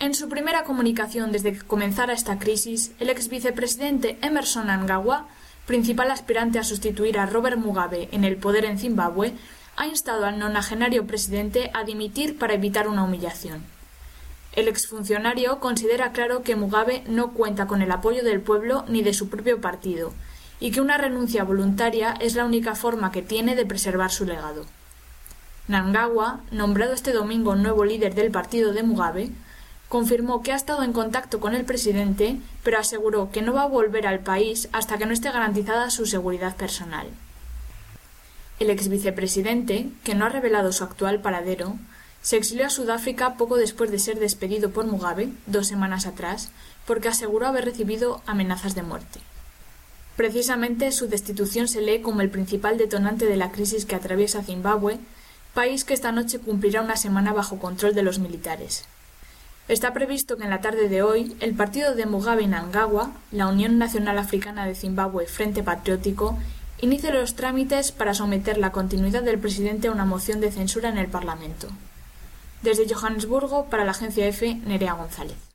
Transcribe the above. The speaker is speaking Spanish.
En su primera comunicación desde que comenzara esta crisis, el ex vicepresidente Emmerson Mnangagwa, principal aspirante a sustituir a Robert Mugabe en el poder en Zimbabue, ha instado al nonagenario presidente a dimitir para evitar una humillación. El exfuncionario considera claro que Mugabe no cuenta con el apoyo del pueblo ni de su propio partido, y que una renuncia voluntaria es la única forma que tiene de preservar su legado. Mnangagwa, nombrado este domingo nuevo líder del partido de Mugabe, confirmó que ha estado en contacto con el presidente, pero aseguró que no va a volver al país hasta que no esté garantizada su seguridad personal. El ex vicepresidente, que no ha revelado su actual paradero, se exilió a Sudáfrica poco después de ser despedido por Mugabe, 2 semanas atrás, porque aseguró haber recibido amenazas de muerte. Precisamente su destitución se lee como el principal detonante de la crisis que atraviesa Zimbabue, país que esta noche cumplirá una semana bajo control de los militares. Está previsto que en la tarde de hoy el partido de Mugabe y Mnangagwa, la Unión Nacional Africana de Zimbabue Frente Patriótico, inicie los trámites para someter la continuidad del presidente a una moción de censura en el Parlamento. Desde Johannesburgo, para la agencia EFE, Nerea González.